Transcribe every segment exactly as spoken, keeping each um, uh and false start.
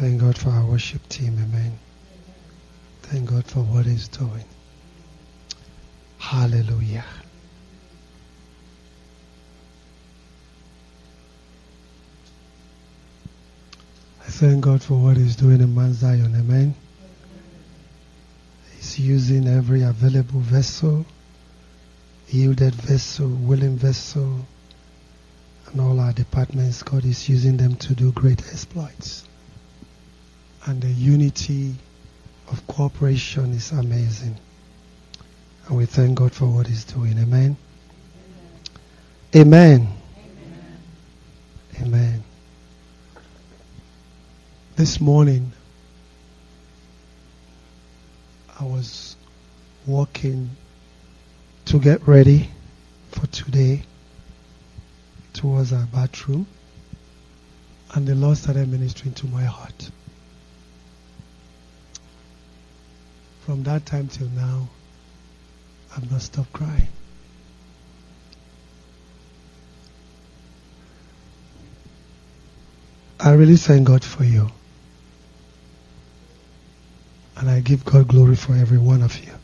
Thank God for our worship team. Amen. Thank God for what He's doing. Hallelujah. I thank God for what He's doing in Mount Zion. Amen. He's using every available vessel, yielded vessel, willing vessel, and all our departments. God is using them to do great exploits. And the unity of cooperation is amazing. And we thank God for what He's doing. Amen. Amen. Amen. Amen. This morning, I was walking to get ready for today towards our bathroom, and the Lord started ministering to my heart. From that time till now, I've not stopped crying. I really thank God for you. And I give God glory for every one of you.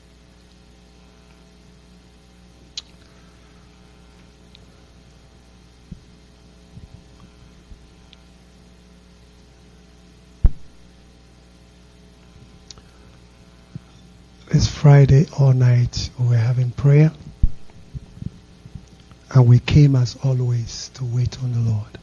It's Friday all night. We were having prayer. And we came as always to wait on the Lord.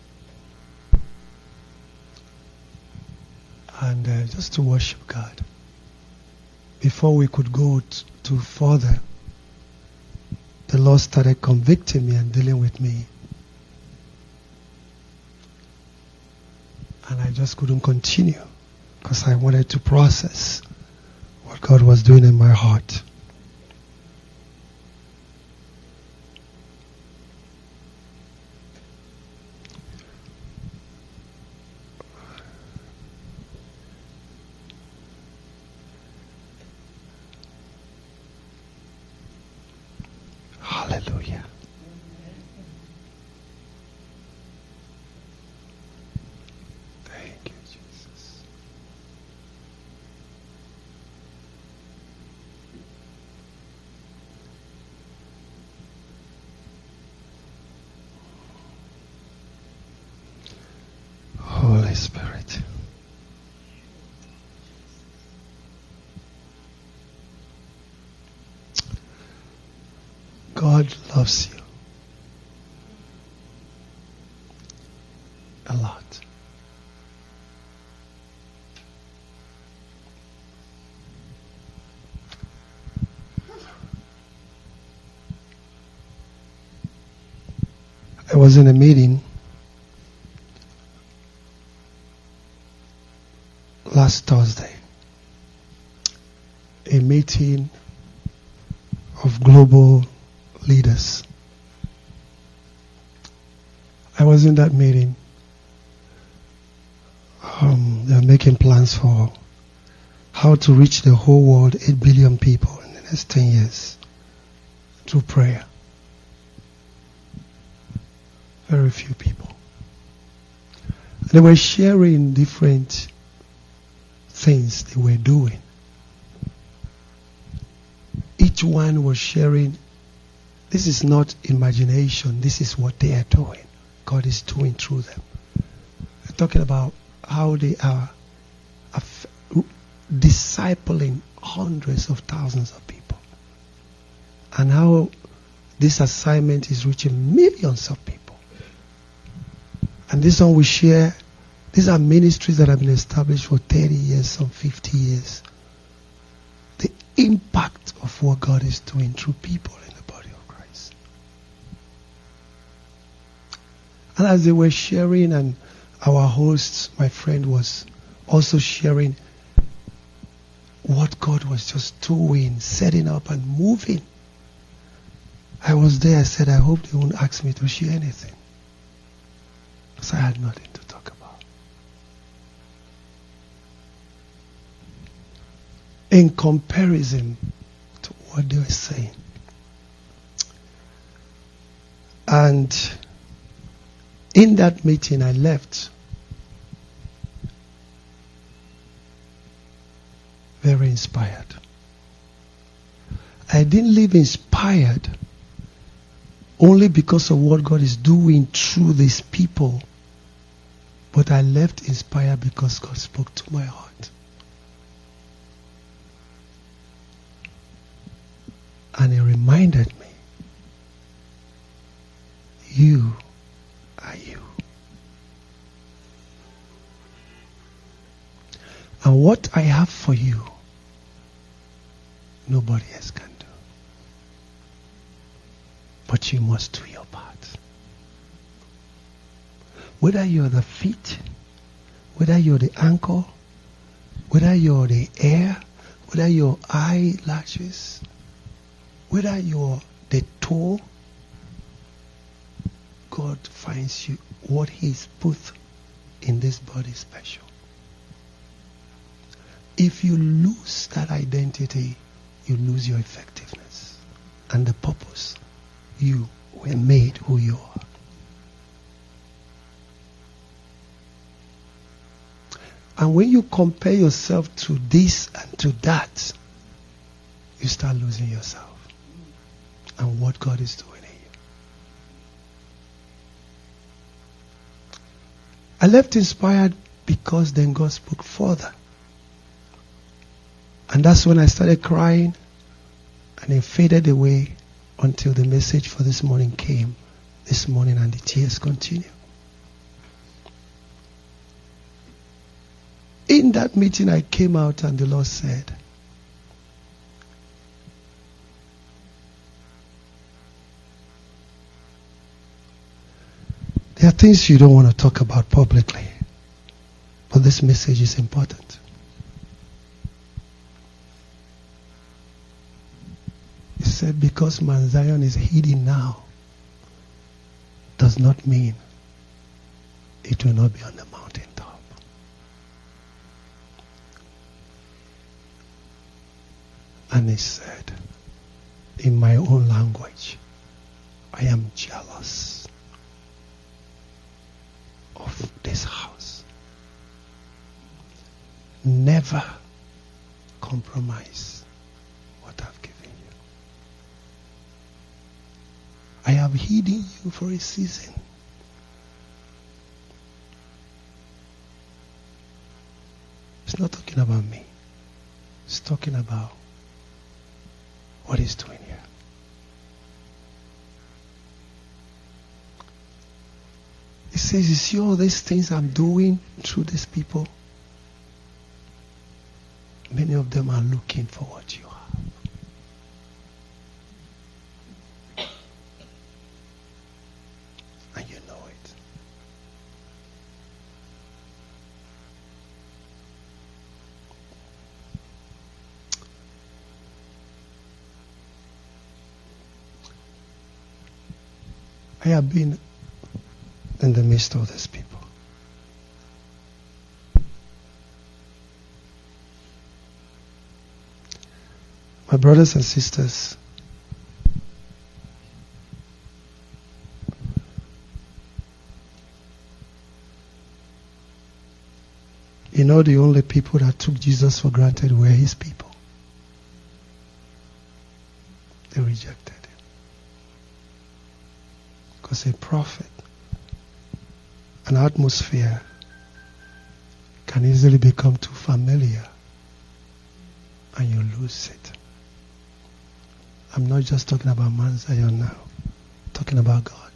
And uh, just to worship God. Before we could go t- to further, the Lord started convicting me and dealing with me. And I just couldn't continue because I wanted to process what God was doing in my heart. Hallelujah. Thank you, Jesus. Holy Spirit. God loves you a lot. I was in a meeting last Thursday, a meeting of global leaders. I was in that meeting. Um, they're making plans for how to reach the whole world, eight billion people in the next ten years through prayer. Very few people. They were sharing different things they were doing. Each one was sharing. This is not imagination. This is what they are doing. God is doing through them. They're talking about how they are aff- discipling hundreds of thousands of people. And how this assignment is reaching millions of people. And this one we share. These are ministries that have been established for thirty years, some fifty years. The impact of what God is doing through people. And as they were sharing, and our host, my friend, was also sharing what God was just doing, setting up and moving. I was there. I said, I hope they won't ask me to share anything. Because I had nothing to talk about. In comparison to what they were saying. And in that meeting, I left. very inspired. I didn't live inspired only because of what God is doing through these people, but I left inspired because God spoke to my heart. And He reminded me, you are you. And what I have for you, nobody else can do. But you must do your part. Whether you're the feet, whether you're the ankle, whether you're the ear, whether you're eyelashes, whether you're the toe, God finds you what He's put in this body special. If you lose that identity, you lose your effectiveness and the purpose. You were made who you are. And when you compare yourself to this and to that, you start losing yourself and what God is doing in you. I left inspired because then God spoke further. And that's when I started crying, and it faded away until the message for this morning came this morning, and the tears continue. In that meeting I came out and the Lord said, there are things you don't want to talk about publicly, but this message is important. He said, because Mount Zion is hidden now, does not mean it will not be on the mountaintop. And he said, in my own language, I am jealous of this house. Never compromise what I've given you. I have hidden you for a season. It's not talking about me. It's talking about what He's doing here. He says, you see all these things I'm doing through these people? Many of them are looking for what you have. And you know it. I have been in the midst of these people. My brothers and sisters, you know, the only people that took Jesus for granted were His people. They rejected Him. Because a prophet, an atmosphere can easily become too familiar and you lose it. I'm not just talking about Mount Zion now. I'm talking about God.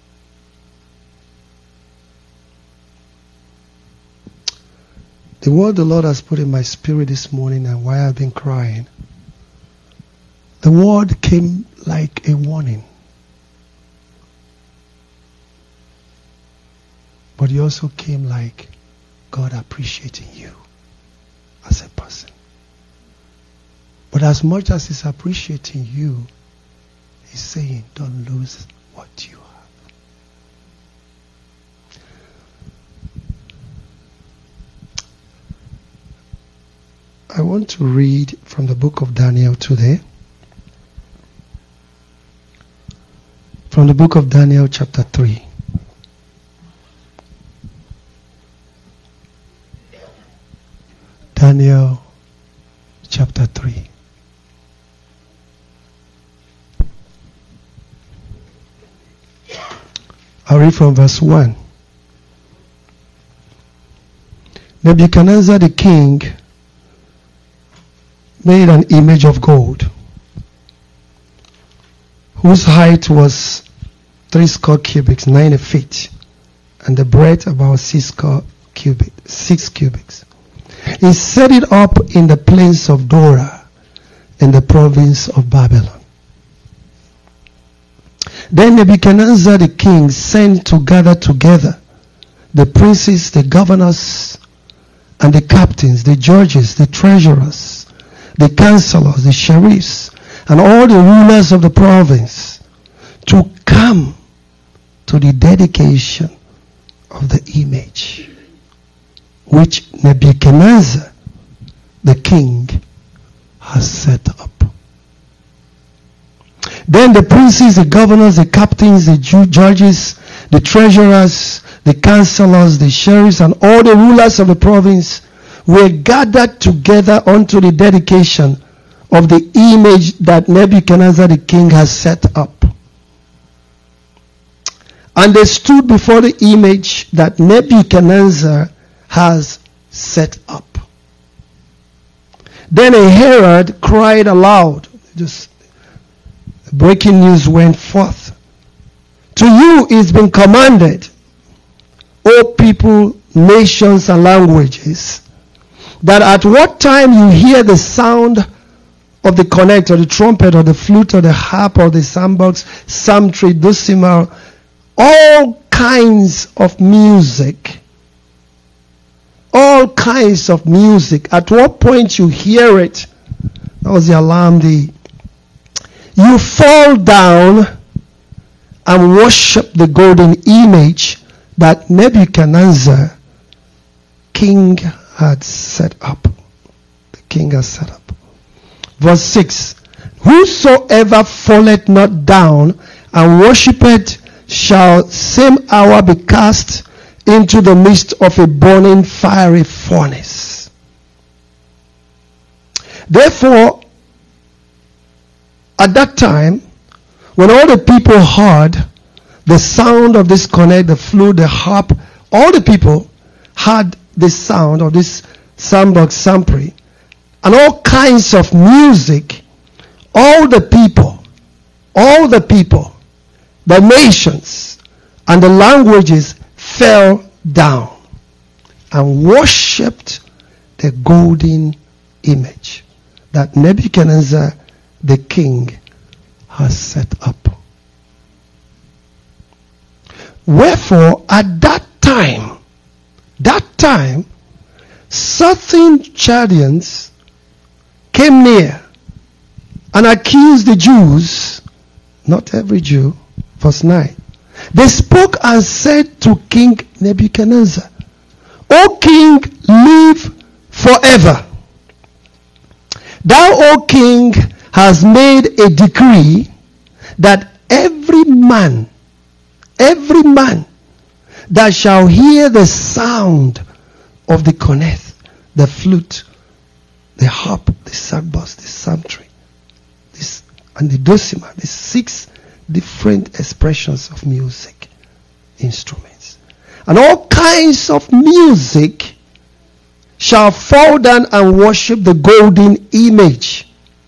The word the Lord has put in my spirit this morning and why I've been crying, the word came like a warning. But it also came like God appreciating you as a person. But as much as He's appreciating you, He's saying, don't lose what you have. I want to read from the book of Daniel today. From the book of Daniel chapter three. Daniel chapter three. I'll read from verse one. Nebuchadnezzar the king made an image of gold, whose height was three score cubits, ninety feet, and the breadth about six score cubits, six cubits. He set it up in the plains of Dora, in the province of Babylon. Then Nebuchadnezzar the king sent to gather together the princes, the governors, and the captains, the judges, the treasurers, the counselors, the sheriffs, and all the rulers of the province to come to the dedication of the image which Nebuchadnezzar the king has set up. Then the princes, the governors, the captains, the ju- judges, the treasurers, the counselors, the sheriffs, and all the rulers of the province were gathered together unto the dedication of the image that Nebuchadnezzar the king has set up. And they stood before the image that Nebuchadnezzar has set up. Then a herald cried aloud. Just breaking news went forth. To you it's been commanded, O people, nations, and languages, that at what time you hear the sound of the cornet, or the trumpet, or the flute, or the harp, or the sandbox, psaltery, dulcimer, all kinds of music, all kinds of music, at what point you hear it, that was the alarm, the you fall down and worship the golden image that Nebuchadnezzar, king, had set up. The king has set up. Verse six. Whosoever falleth not down and worshipeth shall same hour be cast into the midst of a burning fiery furnace. Therefore, at that time, when all the people heard the sound of this cornet, the flute, the harp, all the people heard the sound of this sandbox, psaltery, and all kinds of music, all the people, all the people, the nations, and the languages fell down and worshipped the golden image that Nebuchadnezzar the king has set up. Wherefore, at that time, that time, certain Chaldeans came near and accused the Jews, not every Jew, verse nine. They spoke and said to King Nebuchadnezzar, O king, live forever. Thou, O king, has made a decree that every man, every man that shall hear the sound of the cornet, the flute, the harp, the sandbox, the psaltery, this, and the dulcimer, the six different expressions of music, instruments, and all kinds of music shall fall down and worship the golden image.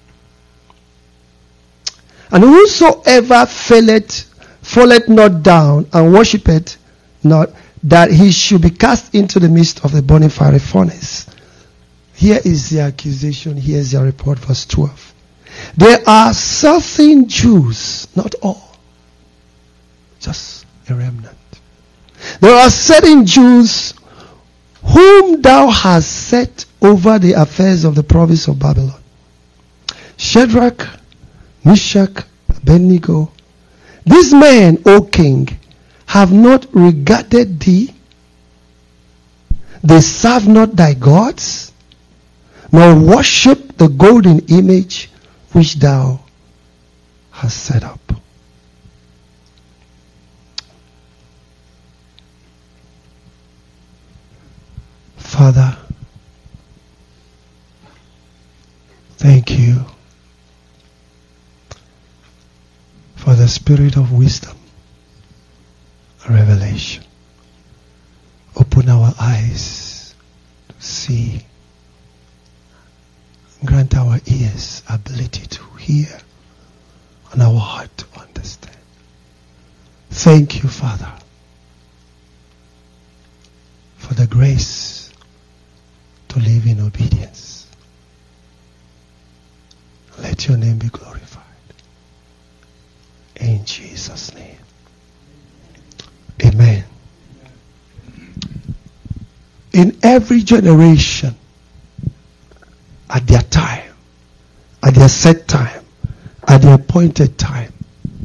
And whosoever falleth, falleth not down and worshipeth not, that he should be cast into the midst of the burning fiery furnace. Here is the accusation, here is the report, verse twelve. There are certain Jews, not all, just a remnant. There are certain Jews whom thou hast set over the affairs of the province of Babylon. Shadrach, Meshach, Abednego. These men, O king, have not regarded thee. They serve not thy gods, nor worship the golden image which thou hast set up. Father, Thank you for the spirit of wisdom, revelation. Open our eyes to see. Grant our ears ability to hear and our heart to understand. Thank you, Father, for the grace to live in obedience. Let your name be glorified. In Jesus' name. Amen. In every generation, at their time, at their set time, at the appointed time,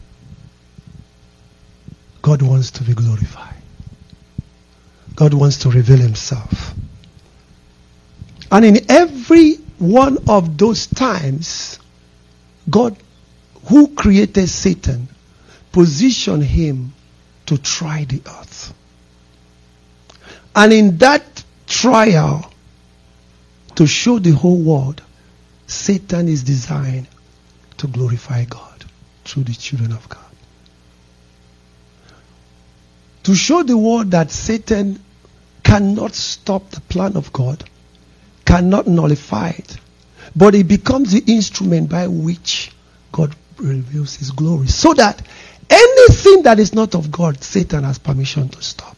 God wants to be glorified. God wants to reveal himself. And in every one of those times, God, who created Satan, positioned him to try the earth. And in that trial, to show the whole world, Satan is designed to glorify God through the children of God. To show the world that Satan cannot stop the plan of God, cannot nullify it, but it becomes the instrument by which God reveals his glory. So that anything that is not of God, Satan has permission to stop.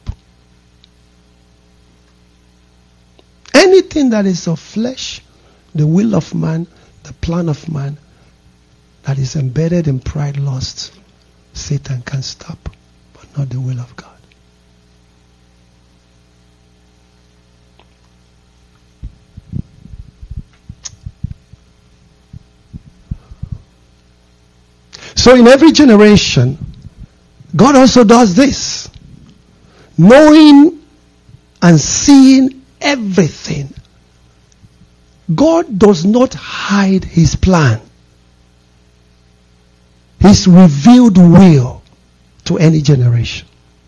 Anything that is of flesh, the will of man, the plan of man, that is embedded in pride, lust, Satan can stop, but not the will of God. So in every generation, God also does this. Knowing and seeing everything. God does not hide his plan, his revealed will to any generation.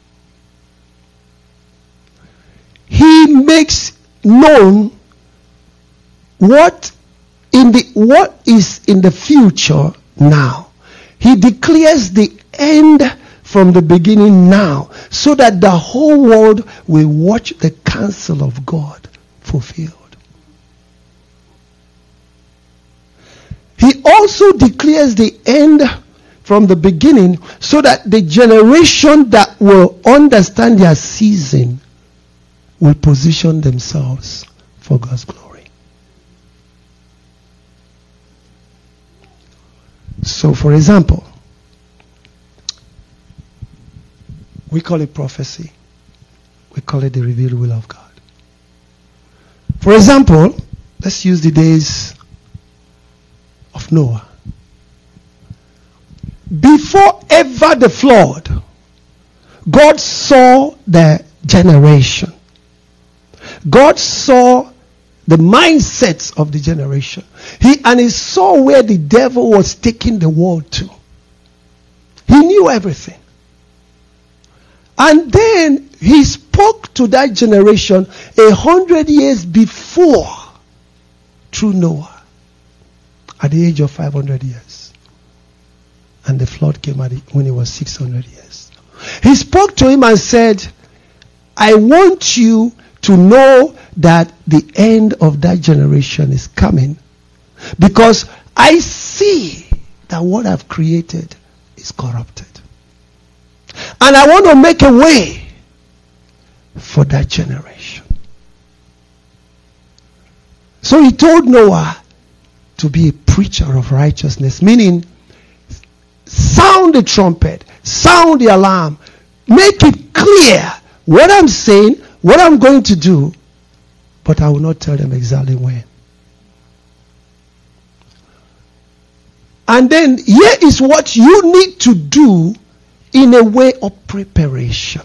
He makes known what in the what is in the future now. He declares the end from the beginning now, so that the whole world will watch the counsel of God fulfilled. He also declares the end from the beginning, so that the generation that will understand their season will position themselves for God's glory. So, for example, we call it prophecy. We call it the revealed will of God. For example, let's use the days of Noah. Before ever the flood, God saw the generation. God saw the mindsets of the generation. He and he saw where the devil was taking the world to. He knew everything. And then he spoke to that generation a hundred years before through Noah at the age of five hundred years. And the flood came at it when he was six hundred years. He spoke to him and said, I want you to know that the end of that generation is coming, because I see that what I've created is corrupted. And I want to make a way for that generation. So he told Noah to be a preacher of righteousness, meaning sound the trumpet, sound the alarm, make it clear what I'm saying, what I'm going to do, but I will not tell them exactly when. And then here is what you need to do in a way of preparation.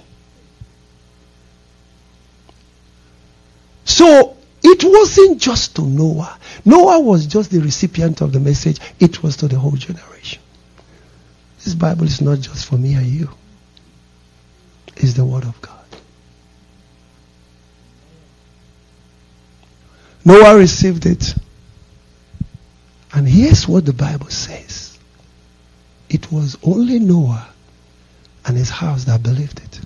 So it wasn't just to Noah. Noah was just the recipient of the message. It was to the whole generation. This Bible is not just for me and you. It's the Word of God. Noah received it. And here's what the Bible says. It was only Noah and his house that believed it.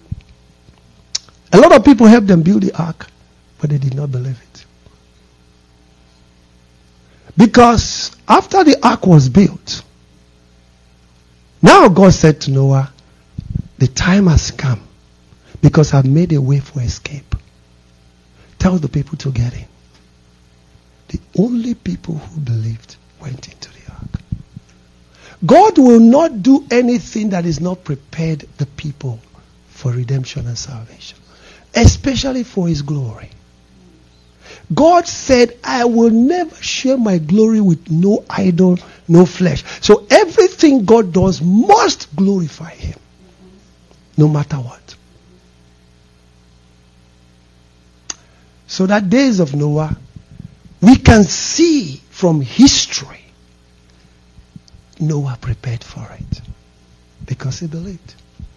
A lot of people helped them build the ark, but they did not believe it. Because after the ark was built, now God said to Noah, the time has come because I've made a way for escape. Tell the people to get in. The only people who believed went into the ark. God will not do anything that is not prepared the people for redemption and salvation, especially for his glory. God said, I will never share my glory with no idol, no flesh. So everything God does must glorify him, no matter what. So that days of Noah, we can see from history, Noah prepared for it because he believed.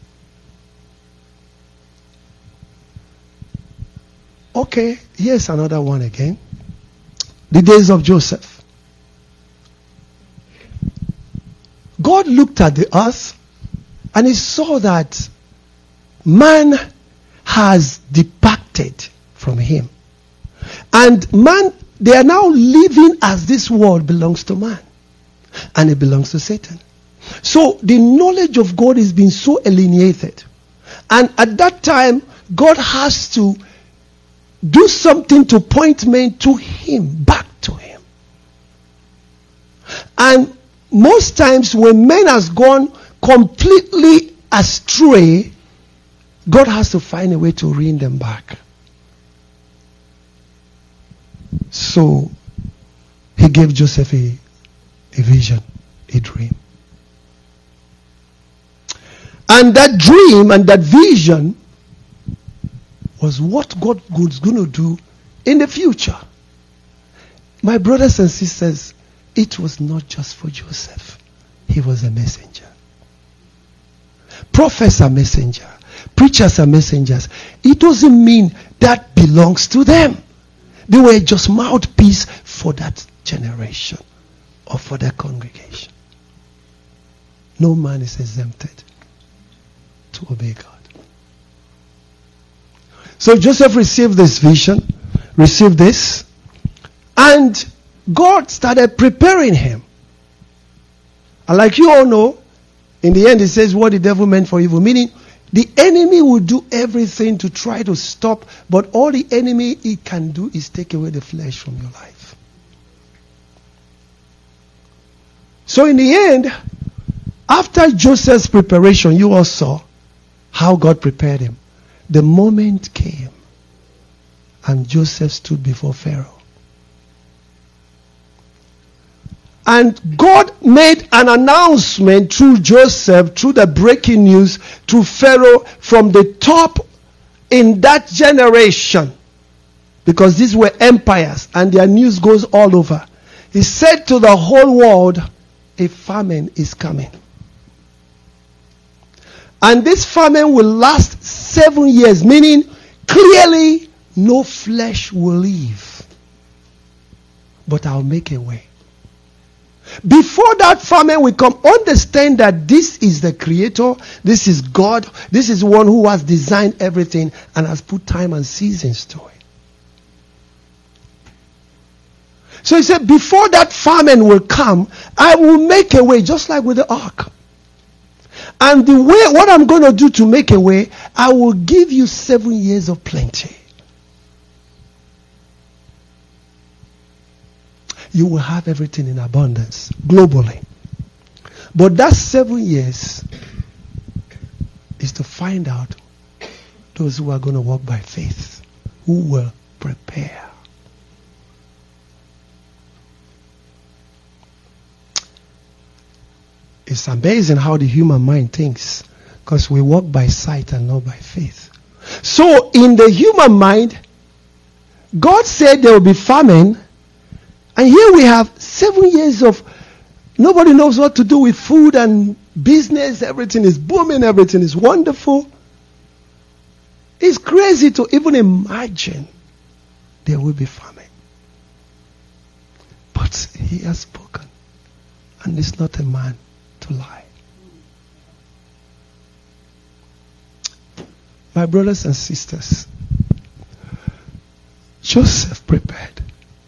Okay, here's another one again. The days of Joseph. God looked at the earth and he saw that man has departed from him. And man, they are now living as this world belongs to man. And it belongs to Satan. So the knowledge of God is being so alienated. And at that time, God has to do something to point men to him, back to him. And most times when men has gone completely astray, God has to find a way to rein them back. So he gave Joseph a, a vision, a dream. And that dream and that vision was what God was going to do in the future. My brothers and sisters, it was not just for Joseph. He was a messenger. Prophets are messengers. Preachers are messengers. It doesn't mean that belongs to them. They were just mouthpiece for that generation or for their congregation. No man is exempted to obey God. So Joseph received this vision, received this, and God started preparing him. And like you all know, in the end it says what the devil meant for evil, meaning the enemy will do everything to try to stop, but all the enemy he can do is take away the flesh from your life. So in the end, after Joseph's preparation, you all saw how God prepared him. The moment came and Joseph stood before Pharaoh. And God made an announcement through Joseph, through the breaking news, to Pharaoh from the top in that generation. Because these were empires and their news goes all over. He said to the whole world, a famine is coming. And this famine will last seven years, meaning clearly no flesh will live. But I'll make a way. Before that famine will come, understand that this is the creator, this is God, this is one who has designed everything and has put time and seasons to it. So he said, before that famine will come, I will make a way, just like with the ark. And the way, what I'm going to do to make a way, I will give you seven years of plenty. You will have everything in abundance, globally. But that seven years is to find out those who are going to walk by faith, who will prepare. It's amazing how the human mind thinks, because we walk by sight and not by faith. So in the human mind, God said there will be famine, and here we have seven years of nobody knows what to do with food and business. Everything is booming, everything is wonderful. It's crazy to even imagine there will be famine. But he has spoken. And is not a man to lie. My brothers and sisters, Joseph prepared.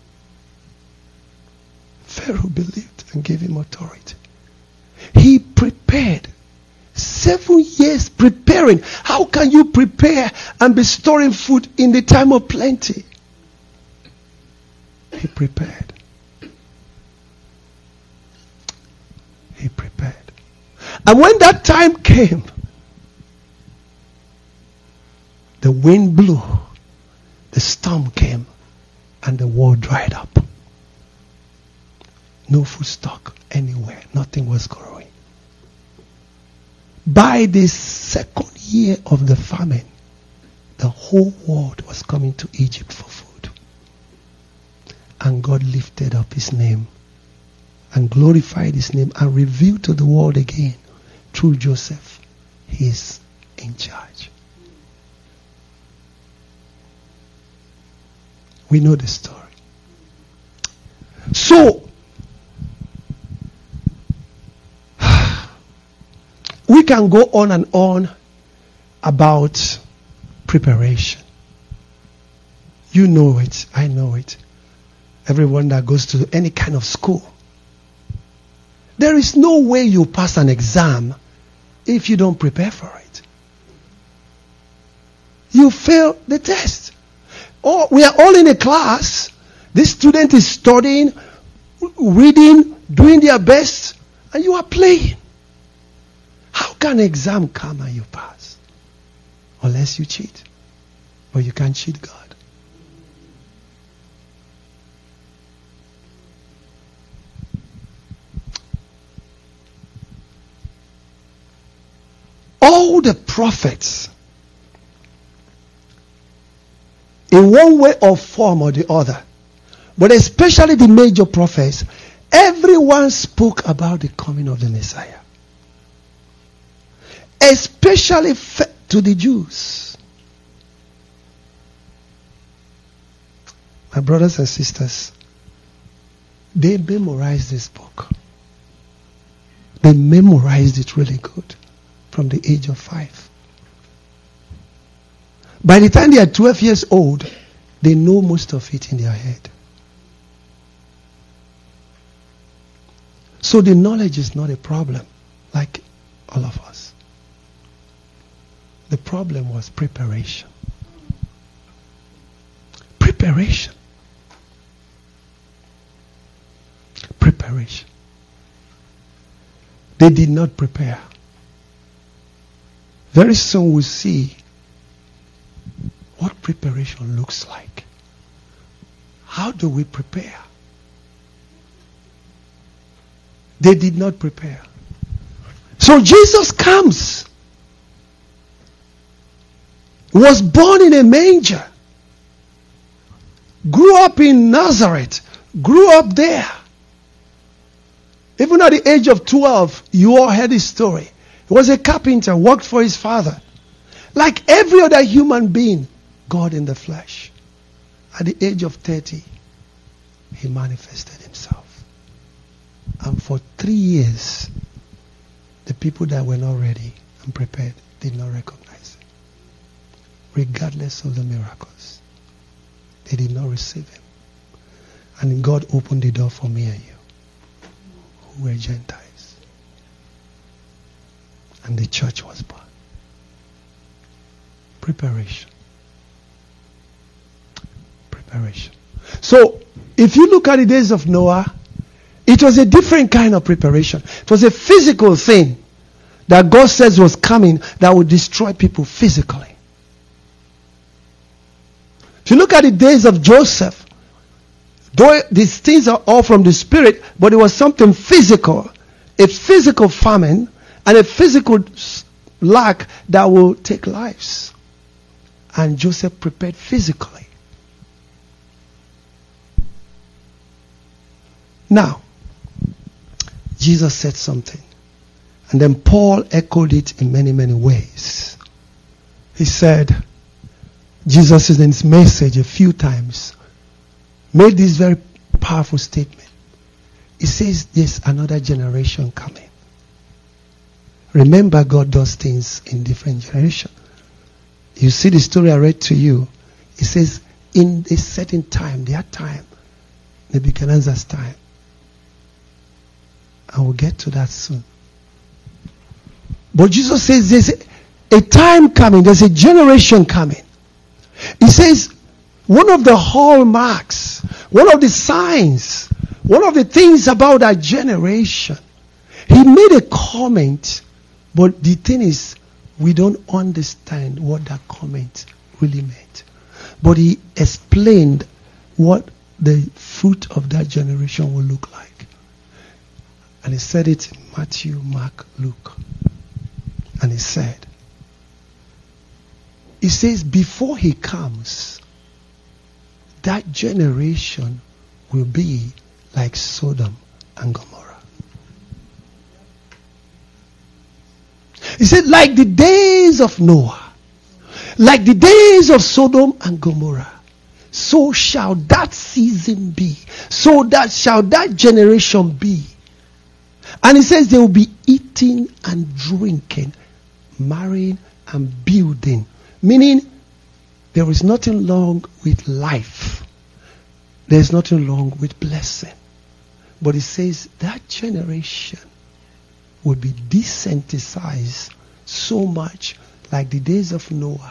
Pharaoh believed and gave him authority. He prepared. Seven years preparing. How can you prepare and be storing food in the time of plenty? He prepared. He prepared. And when that time came, the wind blew, the storm came, and the war dried up. No food stock anywhere. Nothing was growing. By the second year of the famine, the whole world was coming to Egypt for food. And God lifted up his name and glorified his name and revealed to the world again through Joseph, he is in charge. We know the story. So, we can go on and on about preparation. You know it. I know it. Everyone that goes to any kind of school. There is no way you pass an exam if you don't prepare for it. You fail the test. Oh, we are all in a class. This student is studying, reading, doing their best, and you are playing. How can an exam come and you pass? Unless you cheat. But you can't cheat God. All the prophets, in one way or form or the other, but especially the major prophets, everyone spoke about the coming of the Messiah. Especially to the Jews. My brothers and sisters, they memorized this book. They memorized it really good from the age of five. By the time they are twelve years old, they know most of it in their head. So the knowledge is not a problem, like all of us. The problem was preparation. Preparation. Preparation. They did not prepare. Very soon we'll see what preparation looks like. How do we prepare? They did not prepare. So Jesus comes. Was born in a manger. Grew up in Nazareth. Grew up there. Even at the age of twelve, you all heard his story. He was a carpenter, worked for his father. Like every other human being, God in the flesh. At the age of thirty, he manifested himself. And for three years, the people that were not ready and prepared did not recognize him. Regardless of the miracles, they did not receive him. And God opened the door for me and you, who were Gentiles. And the church was born. Preparation. Preparation. So, if you look at the days of Noah, it was a different kind of preparation. It was a physical thing that God says was coming that would destroy people physically. If you look at the days of Joseph, though these things are all from the spirit, but it was something physical, a physical famine, and a physical lack that will take lives. And Joseph prepared physically. Now, Jesus said something. And then Paul echoed it in many, many ways. He said, Jesus in his message a few times made this very powerful statement. it says there's another generation coming. Remember, God does things in different generations. You see the story I read to you. It says, in a certain time, their time, Nebuchadnezzar's time. And we'll get to that soon. But Jesus says there's a, a time coming, there's a generation coming. He says, one of the hallmarks, one of the signs, one of the things about that generation, he made a comment, but the thing is, we don't understand what that comment really meant. But he explained what the fruit of that generation will look like. And he said it in Matthew, Mark, Luke. And he said, he says, before he comes, that generation will be like Sodom and Gomorrah. He said, like the days of Noah, like the days of Sodom and Gomorrah, so shall that season be. So that shall that generation be. And he says they will be eating and drinking, marrying and building. Meaning, there is nothing wrong with life. There is nothing wrong with blessing. But he says that generation will be desensitized so much like the days of Noah.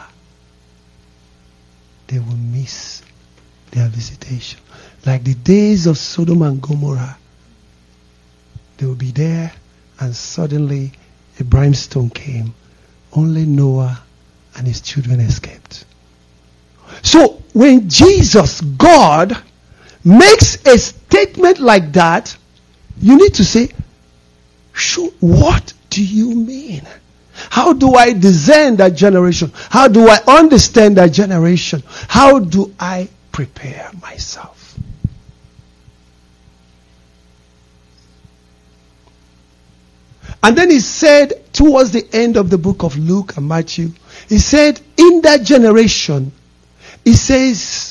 They will miss their visitation. Like the days of Sodom and Gomorrah. They will be there and suddenly a brimstone came. Only Noah and his children escaped. So when Jesus, God, makes a statement like that, you need to say, sure, what do you mean? How do I discern that generation? How do I understand that generation? How do I prepare myself? And then he said, towards the end of the book of Luke and Matthew, he said, in that generation, he says,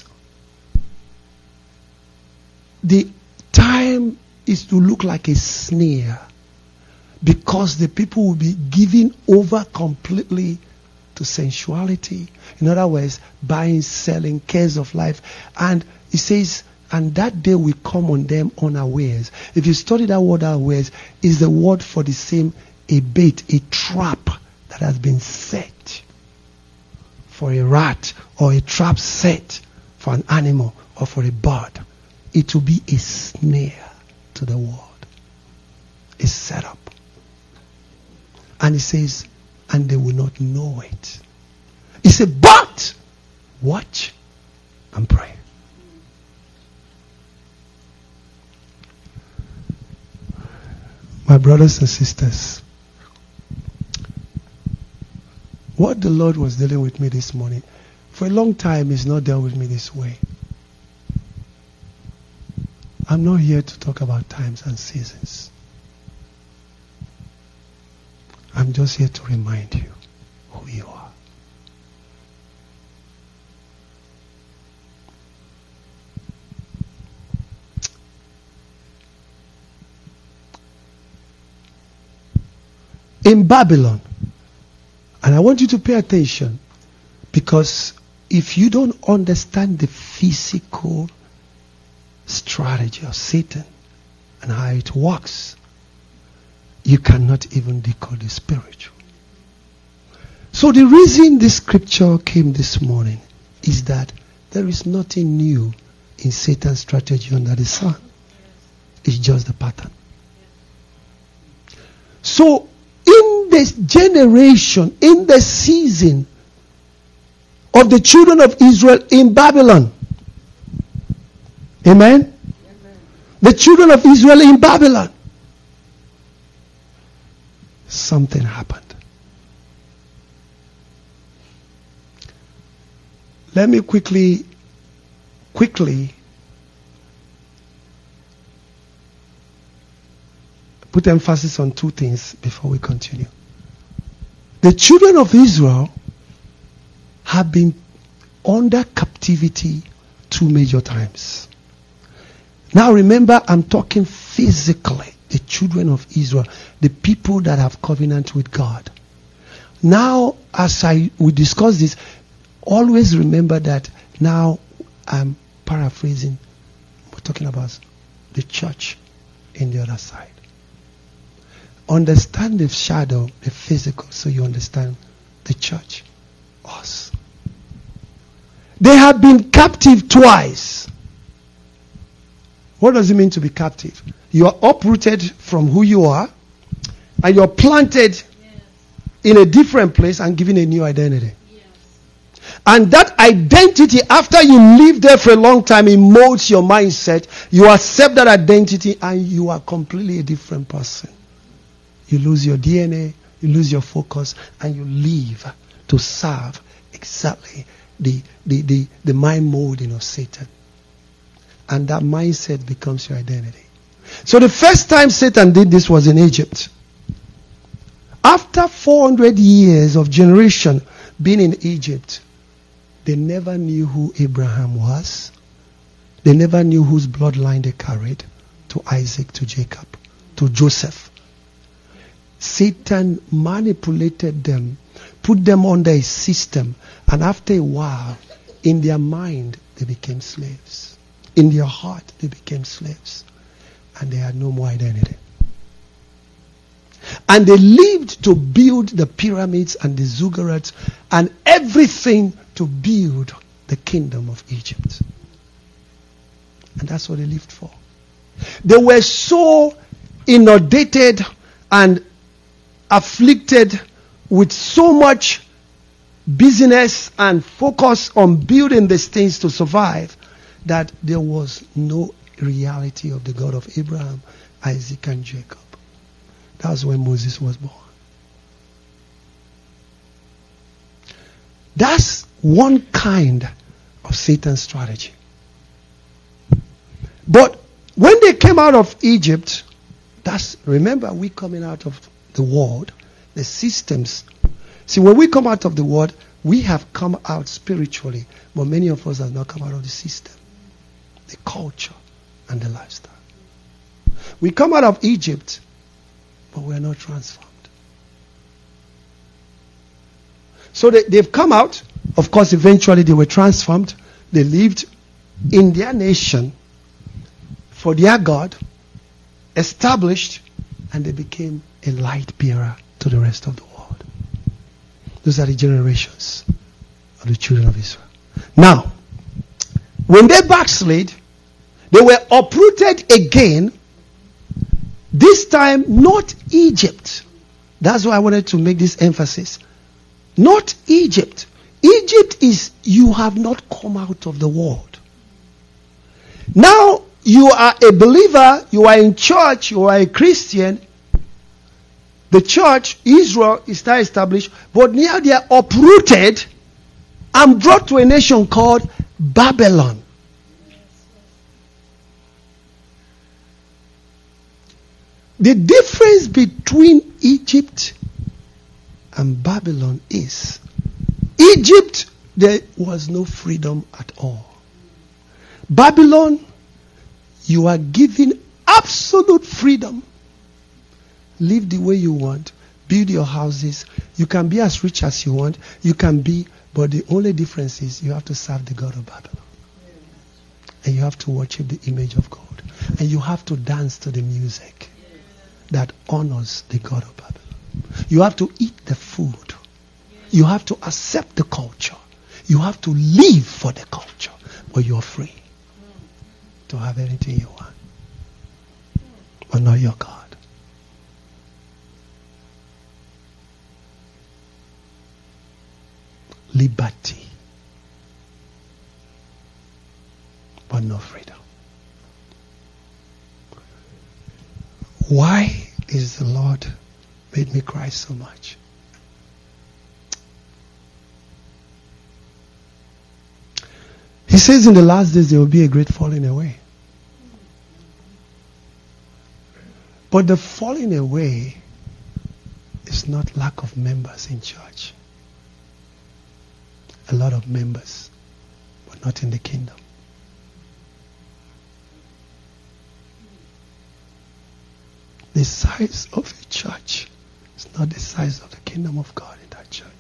the time is to look like a snare, because the people will be given over completely to sensuality. In other words, buying, selling, cares of life. And he says, and that day will come on them unawares. If you study that word unawares, is the word for the same, a bait, a trap that has been set for a rat, or a trap set for an animal or for a bird. It will be a snare to the world. A setup. And he says, and they will not know it. He said, but watch and pray. My brothers and sisters, what the Lord was dealing with me this morning, for a long time He's not dealt with me this way. I'm not here to talk about times and seasons. I'm just here to remind you who you are. In Babylon, and I want you to pay attention, because if you don't understand the physical strategy of Satan and how it works, you cannot even decode the spiritual. So the reason this scripture came this morning is that there is nothing new in Satan's strategy under the sun. It's just the pattern. So in this generation, in the season of the children of Israel in Babylon, amen? Amen. The children of Israel in Babylon, something happened. Let me quickly, quickly put emphasis on two things before we continue. The children of Israel have been under captivity two major times. Now remember, I'm talking physically. The children of Israel, the people that have covenant with God. Now, as I we discuss this, always remember that now I'm paraphrasing. We're talking about the church in the other side. Understand the shadow, the physical, so you understand the church, us. They have been captive twice. What does it mean to be captive? You are uprooted from who you are, and you're planted yes. in a different place and given a new identity. Yes. And that identity, after you live there for a long time, it molds your mindset. You accept that identity, and you are completely a different person. You lose your D N A, you lose your focus, and you live to serve exactly the, the, the, the mind molding of Satan. And that mindset becomes your identity. So the first time Satan did this was in Egypt. After four hundred years of generation being in Egypt, they never knew who Abraham was. They never knew whose bloodline they carried, to Isaac, to Jacob, to Joseph. Satan manipulated them, put them under a system, and after a while, in their mind, they became slaves. In their heart, they became slaves. And they had no more identity. And they lived to build the pyramids and the ziggurats and everything to build the kingdom of Egypt. And that's what they lived for. They were so inundated and afflicted with so much business and focus on building these things to survive that there was no reality of the God of Abraham, Isaac, and Jacob. That's when Moses was born. That's one kind of Satan's strategy. But when they came out of Egypt, that's, remember, we coming out of the world, the systems. See, when we come out of the world, we have come out spiritually, but many of us have not come out of the system, the culture, and the lifestyle. We come out of Egypt, but we are not transformed. So they, they've come out. Of course, eventually they were transformed. They lived in their nation for their God, established, and they became a light bearer to the rest of the world. Those are the generations of the children of Israel. Now, when they backslid, they were uprooted again. This time, not Egypt. That's why I wanted to make this emphasis. Not Egypt. Egypt is, you have not come out of the world. Now, you are a believer, you are in church, you are a Christian. The church, Israel, is now established, but now they are uprooted and brought to a nation called Babylon. The difference between Egypt and Babylon is, Egypt, there was no freedom at all. Babylon, you are given absolute freedom. Live the way you want. Build your houses. You can be as rich as you want. You can be, but the only difference is you have to serve the God of Babylon. And you have to worship the image of God. And you have to dance to the music that honors the God of Babylon. You have to eat the food. You have to accept the culture. You have to live for the culture. But you're free to have anything you want. But not your God. Liberty. But no freedom. Why is the Lord made me cry so much? He says in the last days there will be a great falling away. But the falling away is not lack of members in church. A lot of members, but not in the kingdom. size of a church. It's not the size of the kingdom of God in that church.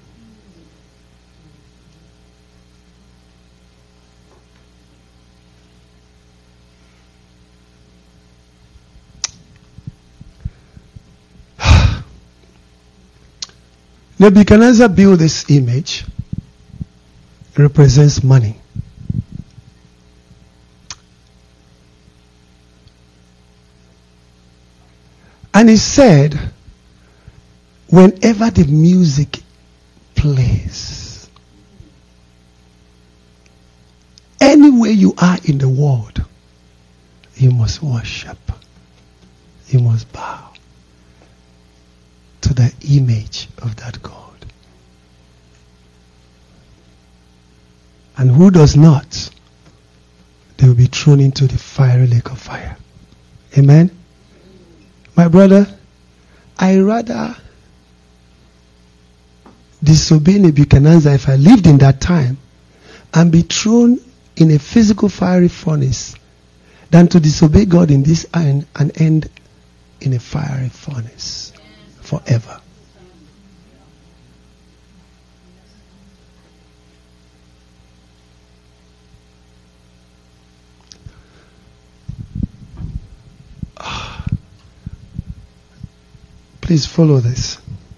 Nebuchadnezzar built this image. It represents money. And he said, whenever the music plays, anywhere you are in the world, you must worship. You must bow to the image of that God. And who does not, they will be thrown into the fiery lake of fire. Amen? My brother, I rather disobey Nebuchadnezzar if I lived in that time and be thrown in a physical fiery furnace than to disobey God in this end and end in a fiery furnace forever. Please follow this.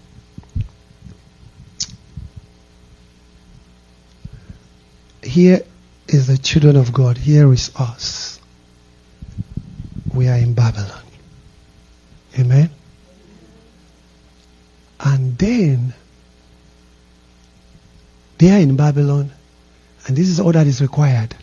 Here is the children of God. Here is us. We are in Babylon. Amen. And then they are in Babylon, and this is all that is required.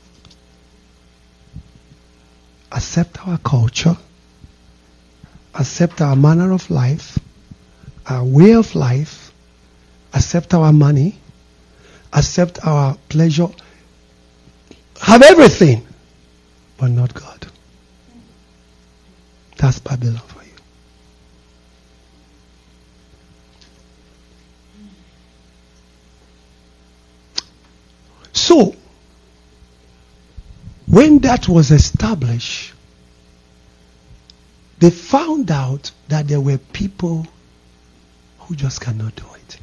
Accept our culture, accept our manner of life, our way of life, accept our money, accept our pleasure, have everything, but not God. That's Babylon for you. So, when that was established, they found out that there were people who just cannot do it.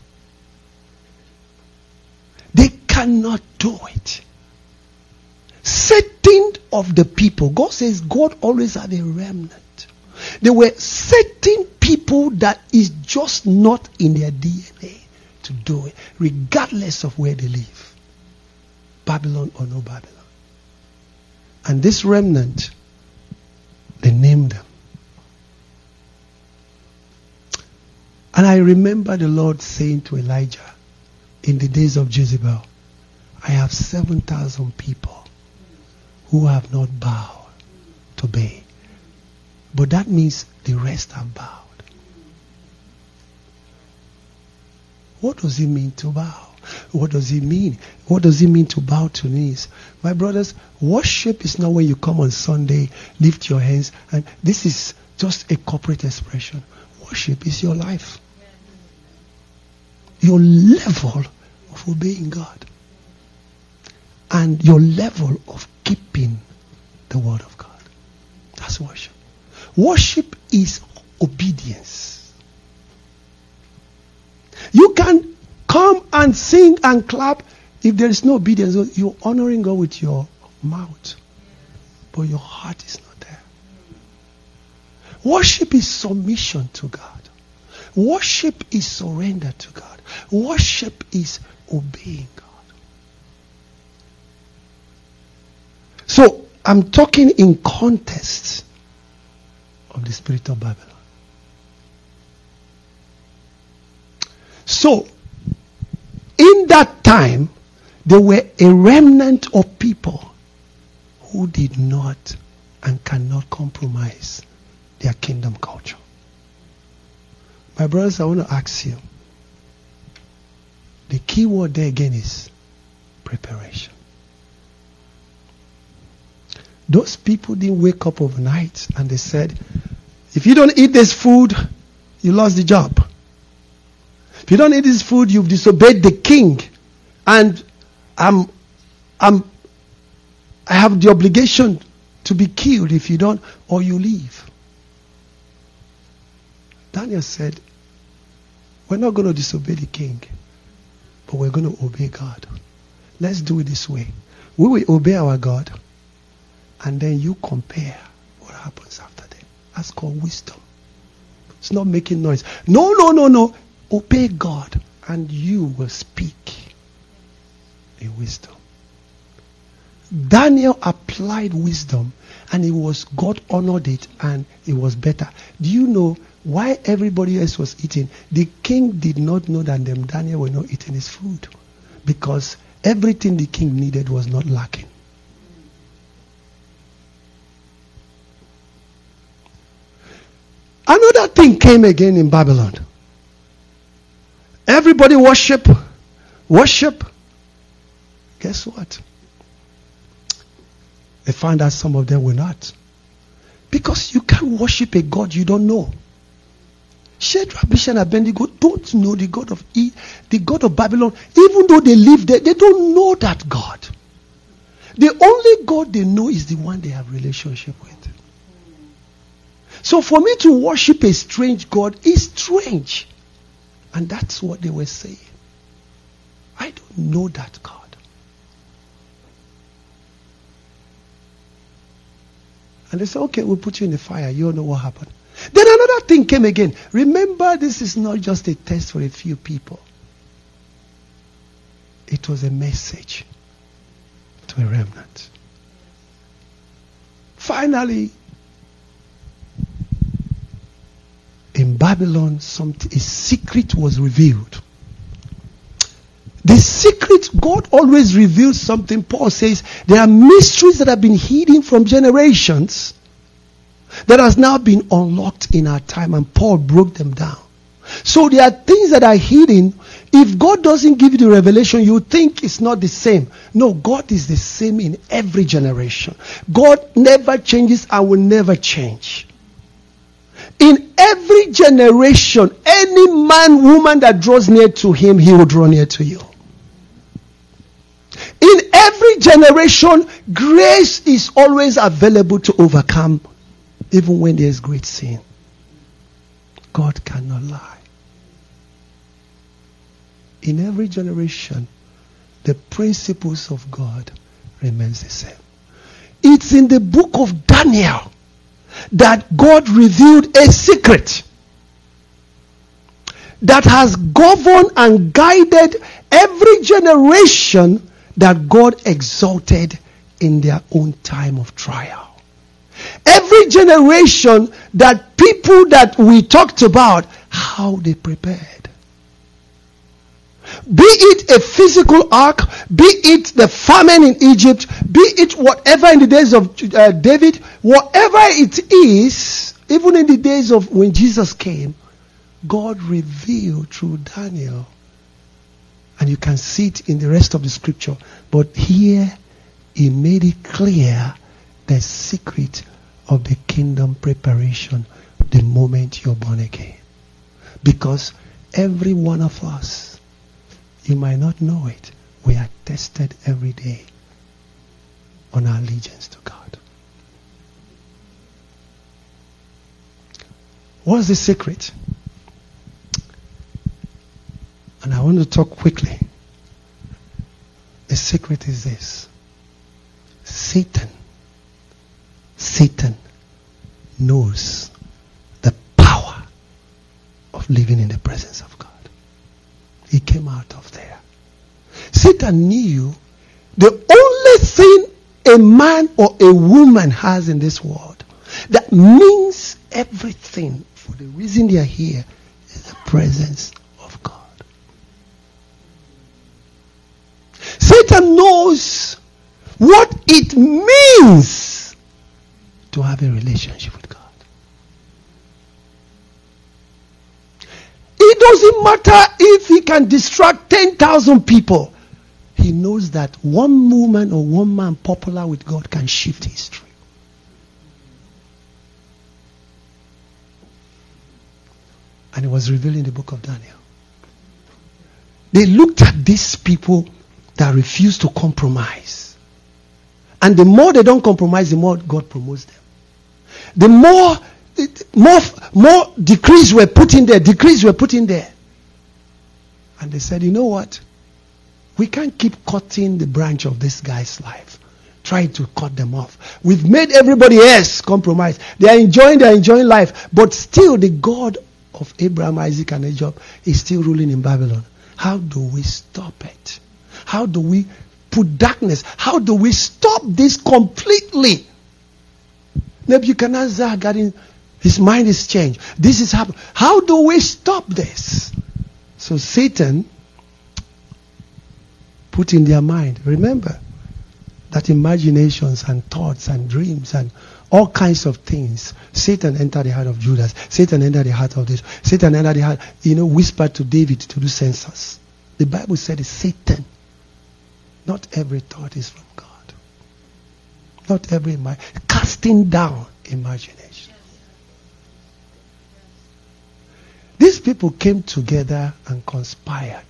They cannot do it. Certain of the people, God says God always have a remnant. There were certain people that is just not in their D N A to do it, regardless of where they live. Babylon or no Babylon. And this remnant, they named them. And I remember the Lord saying to Elijah in the days of Jezebel, I have seven thousand people who have not bowed to Baal. But that means the rest have bowed. What does it mean to bow? What does it mean? What does it mean to bow to knees? My brothers, worship is not when you come on Sunday, lift your hands, and this is just a corporate expression. Worship is your life. Your level of obeying God. And your level of keeping the word of God. That's worship. Worship is obedience. You can come and sing and clap if there is no obedience. You're honoring God with your mouth, but your heart is not there. Worship is submission to God. Worship is surrender to God. Worship is obeying God. So, I'm talking in context of the spirit of Babylon. So, in that time, there were a remnant of people who did not and cannot compromise their kingdom culture. My brothers, I want to ask you, the key word there again is preparation. Those people didn't wake up overnight and they said, if you don't eat this food, you lost the job. If you don't eat this food, you've disobeyed the king. And I'm, I'm, I have the obligation to be killed if you don't, or you leave. Daniel said, we're not going to disobey the king, but we're going to obey God. Let's do it this way. We will obey our God, and then you compare what happens after that. That's called wisdom. It's not making noise. No, no, no, no. Obey God, and you will speak in wisdom. Daniel applied wisdom, and it was, God honored it, and it was better. Do you know why everybody else was eating? The king did not know that them Daniel were not eating his food, because everything the king needed was not lacking. Another thing came again in Babylon. Everybody worship, worship. Guess what? They found out some of them were not. Because you can't worship a God you don't know. Shadrach, Meshach, and Abednego don't know the God of E, the God of Babylon. Even though they live there, they don't know that God. The only God they know is the one they have relationship with. So for me to worship a strange God is strange. And that's what they were saying. I don't know that God. And they said, okay, we'll put you in the fire. You don't know what happened. Then another thing came again. Remember, this is not just a test for a few people. It was a message to a remnant. Finally, in Babylon, something, a secret was revealed. The secret, God always reveals something. Paul says there are mysteries that have been hidden from generations that has now been unlocked in our time, and Paul broke them down. So there are things that are hidden. If God doesn't give you the revelation, you think it's not the same. No, God is the same in every generation. God never changes and will never change. In every generation, any man, woman that draws near to him, he will draw near to you. In every generation, grace is always available to overcome, even when there is great sin. God cannot lie. In every generation, the principles of God remains the same. It's in the book of Daniel that God revealed a secret that has governed and guided every generation that God exalted in their own time of trial. Every generation that people that we talked about, how they prepared. Be it a physical ark, be it the famine in Egypt, be it whatever in the days of uh, David, whatever it is, even in the days of when Jesus came, God revealed through Daniel. And you can see it in the rest of the scripture. But here, he made it clear the secret of the kingdom preparation the moment you're born again. Because every one of us, you might not know it, we are tested every day on our allegiance to God. What's the secret? And I want to talk quickly. The secret is this. Satan, Satan knows the power of living in the presence of God. He came out of there. Satan knew the only thing a man or a woman has in this world that means everything for the reason they are here is the presence of God. Satan knows what it means to have a relationship with God. It doesn't matter if he can distract ten thousand people. He knows that one woman or one man popular with God can shift history. And it was revealed in the book of Daniel. They looked at these people that refuse to compromise. And the more they don't compromise, the more God promotes them. The more it, more, more decrees were put in there. Decrees were put in there. And they said, you know what? We can't keep cutting the branch of this guy's life. Trying to cut them off. We've made everybody else compromise. They are enjoying, they are enjoying life. But still the God of Abraham, Isaac, and Jacob is still ruling in Babylon. How do we stop it? How do we put darkness? How do we stop this completely? Nebuchadnezzar got in, his mind is changed. This is happening. How do we stop this? So Satan put in their mind, remember, that imaginations and thoughts and dreams and all kinds of things. Satan entered the heart of Judas. Satan entered the heart of this. Satan entered the heart, you know, whispered to David to do census. The Bible said it's Satan. Not every thought is from God. Not every ima- casting down imagination. These people came together and conspired.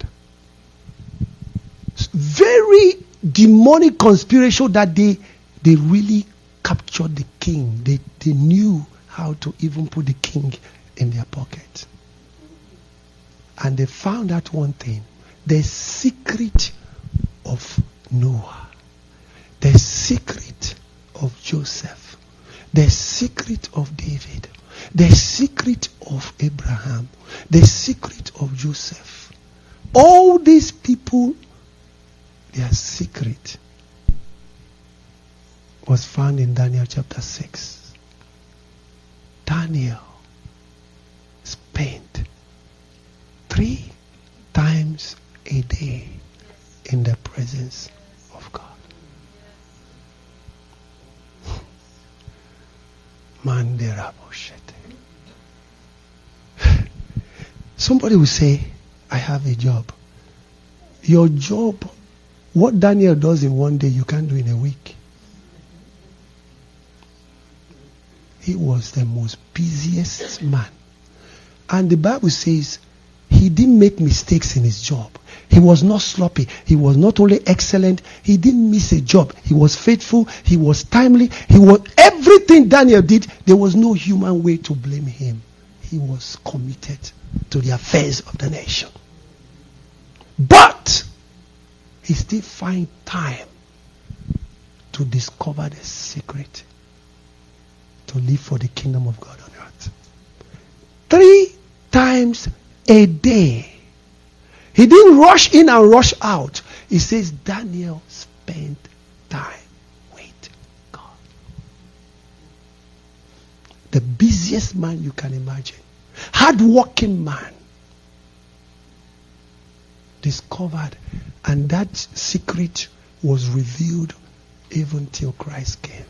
Very demonic conspiration that they they really captured the king. They they knew how to even put the king in their pocket. And they found out one thing. The secret of Noah. The secret of Joseph. The secret of David. The secret of Abraham. The secret of Joseph. All these people, their secret was found in Daniel chapter six. Daniel spent three times a day in the presence of God. Somebody will say, I have a job. Your job, what Daniel does in one day, you can't do in a week. He was the most busiest man. And the Bible says he didn't make mistakes in his job. He was not sloppy. He was not only excellent, he didn't miss a job. He was faithful. He was timely. He was everything Daniel did. There was no human way to blame him. He was committed to the affairs of the nation. But he still find time to discover the secret to live for the kingdom of God on earth. Three times a day. He didn't rush in and rush out. He says Daniel spent time with God. The busiest man you can imagine. Hard-working man. Discovered. And that secret was revealed even till Christ came.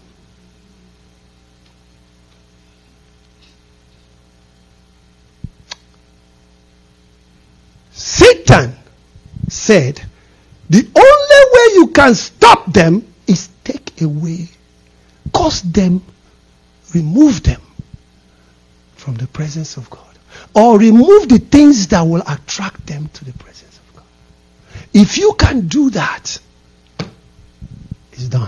Satan said, the only way you can stop them is take away, cause them, remove them from the presence of God. Or remove the things that will attract them to the presence of God. If you can do that, it's done.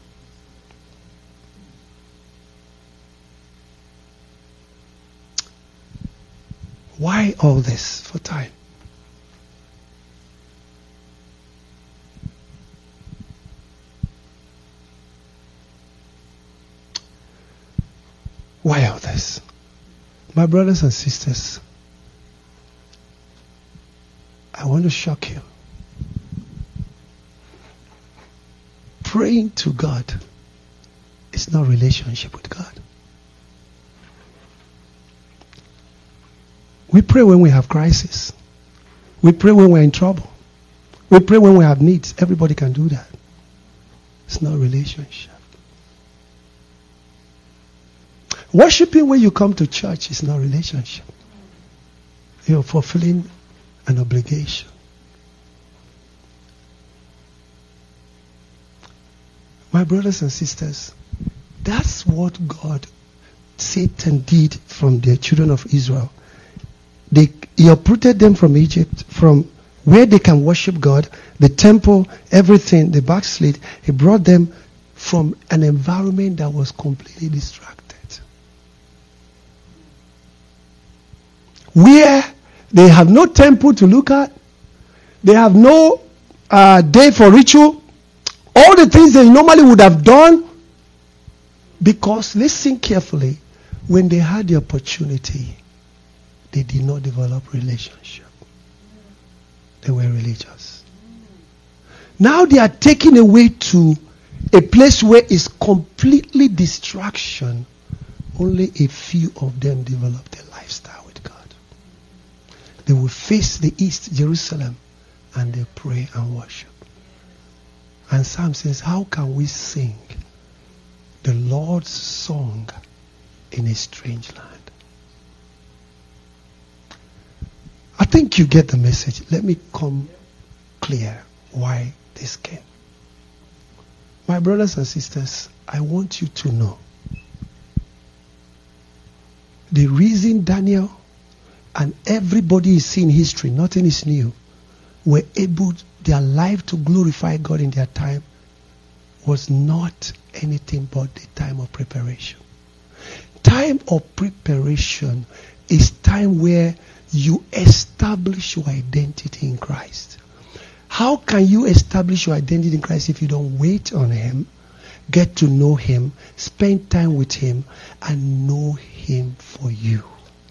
Why all this? For time. Why all this? My brothers and sisters, I want to shock you. Praying to God is not relationship with God. We pray when we have crisis. We pray when we're in trouble. We pray when we have needs. Everybody can do that. It's not relationship. Worshipping when you come to church is not relationship. You're fulfilling an obligation. My brothers and sisters, that's what God, Satan did from the children of Israel. They, he uprooted them from Egypt, from where they can worship God, the temple, everything, they backslid. He brought them from an environment that was completely distracted. where they have no temple to look at. They have no uh, day for ritual. All the things they normally would have done. Because, listen carefully, when they had the opportunity, they did not develop relationship. They were religious. Now they are taken away to a place where it's completely distraction. Only a few of them develop their lifestyle with God. They will face the east, Jerusalem, and they pray and worship. And Psalm says, how can we sing the Lord's song in a strange land? I think you get the message. Let me come clear why this came. My brothers and sisters, I want you to know the reason Daniel and everybody you see in history, nothing is new, were able their life to glorify God in their time was not anything but the time of preparation. Time of preparation is time where you establish your identity in Christ. How can you establish your identity in Christ if you don't wait on Him, get to know Him, spend time with Him, and know Him for you?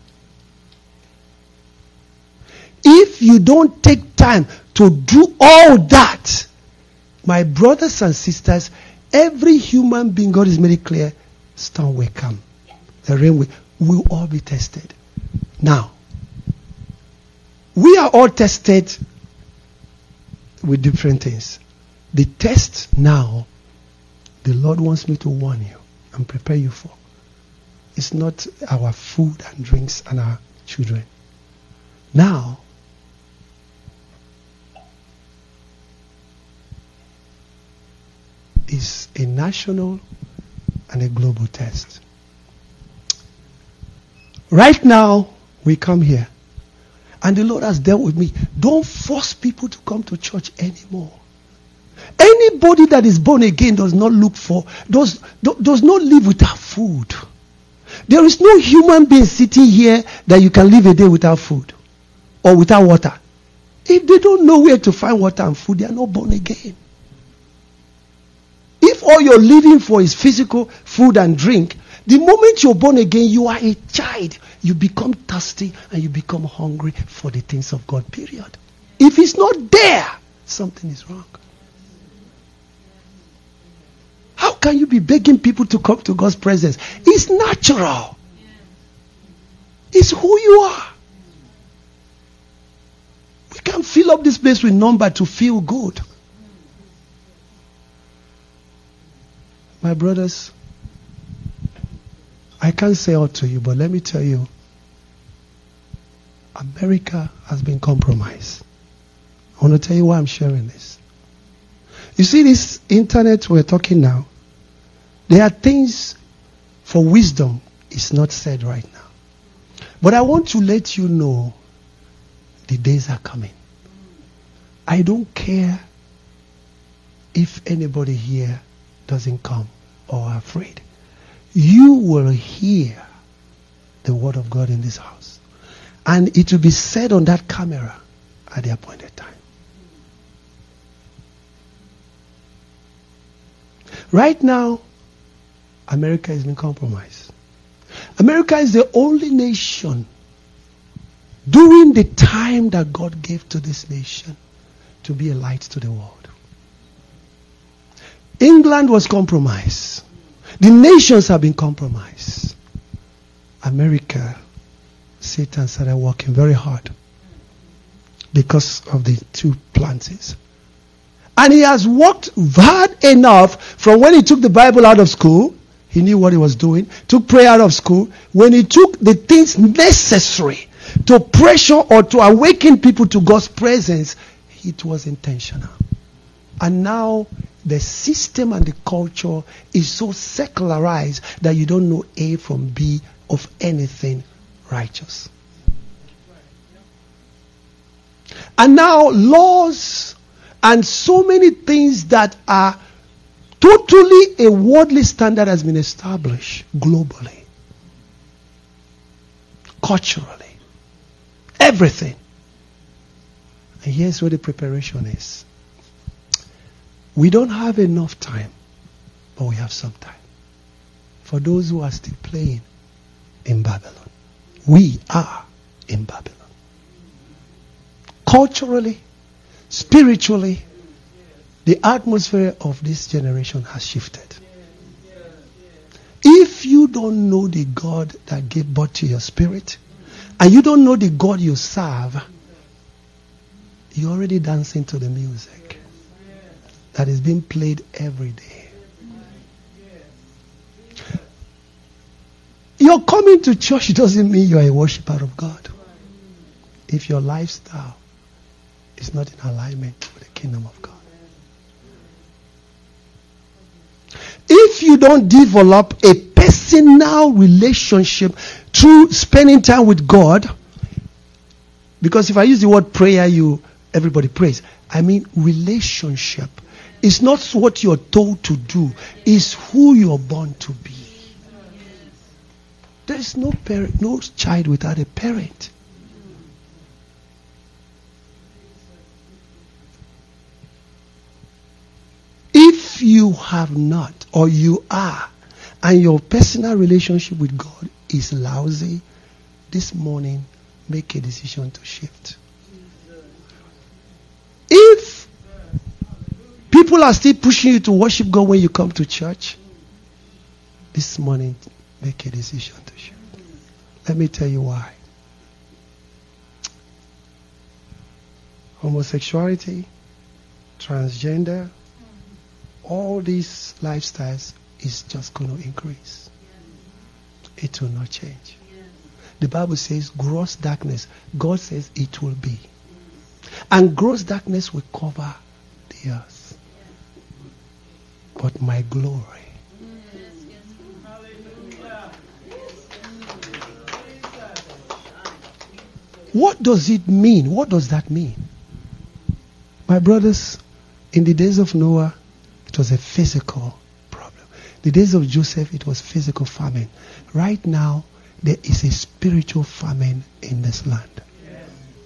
If you don't take time to do all that, my brothers and sisters, every human being, God has made it clear, storm will come. The rain will, will all be tested. Now, we are all tested with different things. The test now, the Lord wants me to warn you and prepare you for. It's not our food and drinks and our children. Now, is a national and a global test. Right now, we come here, and the Lord has dealt with me. Don't force people to come to church anymore. Anybody that is born again does not look for, does, does not live without food. There is no human being sitting here that you can live a day without food or without water. If they don't know where to find water and food, they are not born again. If all you're living for is physical food and drink, the moment you're born again, you are a child. You become thirsty and you become hungry for the things of God, period. If it's not there, something is wrong. How can you be begging people to come to God's presence? It's natural. It's who you are. We can fill up this place with number to feel good. My brothers, I can't say all to you, but let me tell you, America has been compromised. I want to tell you why I'm sharing this. You see this internet we're talking now, there are things for wisdom is not said right now. But I want to let you know the days are coming. I don't care if anybody here doesn't come or are afraid. You will hear the word of God in this house. And it will be said on that camera at the appointed time. Right now, America has been compromised. America is the only nation during the time that God gave to this nation to be a light to the world. England was compromised. The nations have been compromised. America, Satan started working very hard because of the two plantations. And he has worked hard enough from when he took the Bible out of school. He knew what he was doing. Took prayer out of school. When he took the things necessary to pressure or to awaken people to God's presence, it was intentional. And now the system and the culture is so secularized that you don't know A from B of anything righteous. And now laws and so many things that are totally a worldly standard has been established globally, culturally. everything. And here's where the preparation is. We don't have enough time, but we have some time. For those who are still playing in Babylon, we are in Babylon. Culturally, spiritually, the atmosphere of this generation has shifted. If you don't know the God that gave birth to your spirit, and you don't know the God you serve, you're already dancing to the music that is being played every day. Your coming to church doesn't mean you're a worshiper of God. If your lifestyle is not in alignment with the kingdom of God. If you don't develop a personal relationship through spending time with God, because if I use the word prayer, you everybody prays. I mean relationship. It's not what you're told to do. It's who you're born to be. There is no parent, no child without a parent. If you have not, or you are, and your personal relationship with God is lousy, this morning, make a decision to shift. If people are still pushing you to worship God when you come to church, this morning, make a decision to shift. Let me tell you why. Homosexuality, transgender, all these lifestyles is just going to increase. It will not change. The Bible says gross darkness. God says it will be. And gross darkness will cover the earth. But my glory. What does it mean? What does that mean? My brothers, in the days of Noah, it was a physical problem. The days of Joseph, it was physical famine. Right now, there is a spiritual famine in this land. Yes.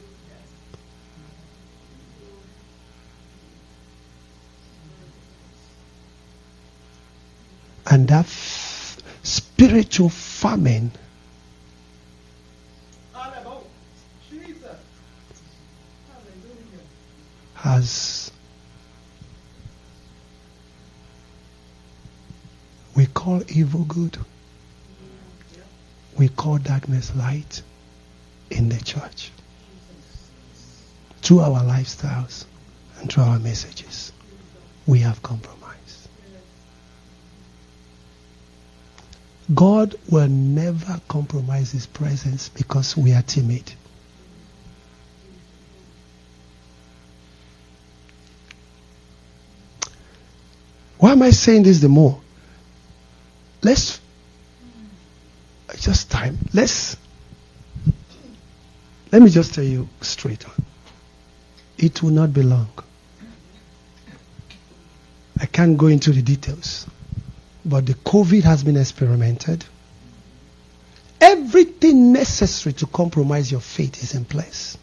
And that f- spiritual famine has, we call evil good. We call darkness light in the church. Through our lifestyles and through our messages, we have compromised. God will never compromise His presence because we are timid. Why am I saying this the more? Let's, just time, let's, let me just tell you straight on. It will not be long. I can't go into the details. But the COVID has been experimented. Everything necessary to compromise your faith is in place.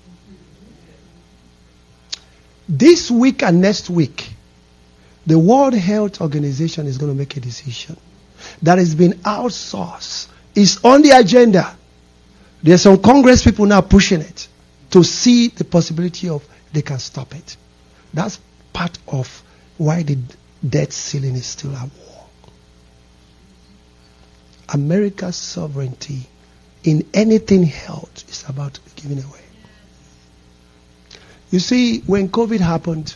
This week and next week, the World Health Organization is going to make a decision that has been outsourced. It's on the agenda. There's some Congress people now pushing it to see the possibility of they can stop it. That's part of why the debt ceiling is still at war. America's sovereignty in anything health is about to be given away. You see, when COVID happened,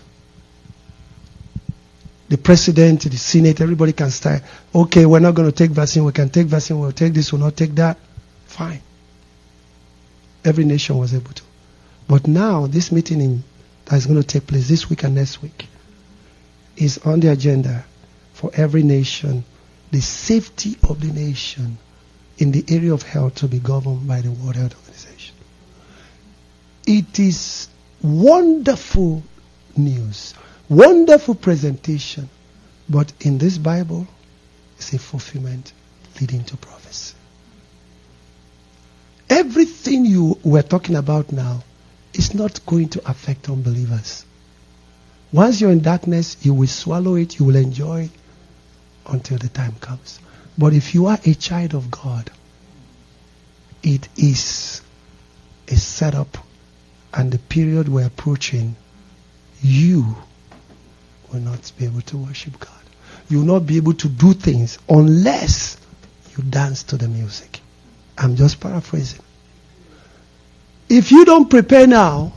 the president, the Senate, everybody can start, okay, we're not going to take vaccine, we can take vaccine, we'll take this, we'll not take that. Fine. Every nation was able to. But now, this meeting in, that is going to take place this week and next week is on the agenda for every nation, the safety of the nation in the area of health to be governed by the World Health Organization. It is wonderful news. Wonderful presentation, but in this Bible, it's a fulfillment leading to prophecy. Everything you were talking about now is not going to affect unbelievers. Once you're in darkness, you will swallow it, you will enjoy it until the time comes. But if you are a child of God, it is a setup, and the period we're approaching, you will not be able to worship God. You will not be able to do things unless you dance to the music. I'm just paraphrasing. If you don't prepare now,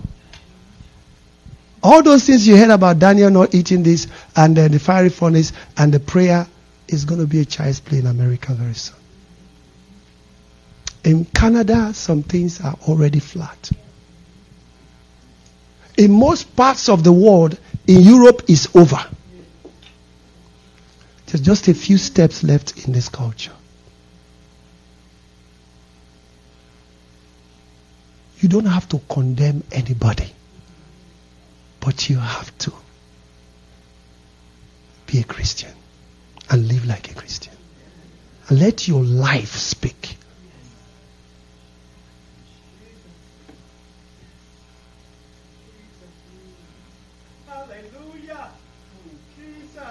all those things you heard about Daniel not eating this, and uh, the fiery furnace, and the prayer, is going to be a child's play in America very soon. In Canada, some things are already flat. In most parts of the world, in Europe, it's over. There's just a few steps left in this culture. You don't have to condemn anybody, but you have to be a Christian and live like a Christian. And let your life speak. Hallelujah. Jesus.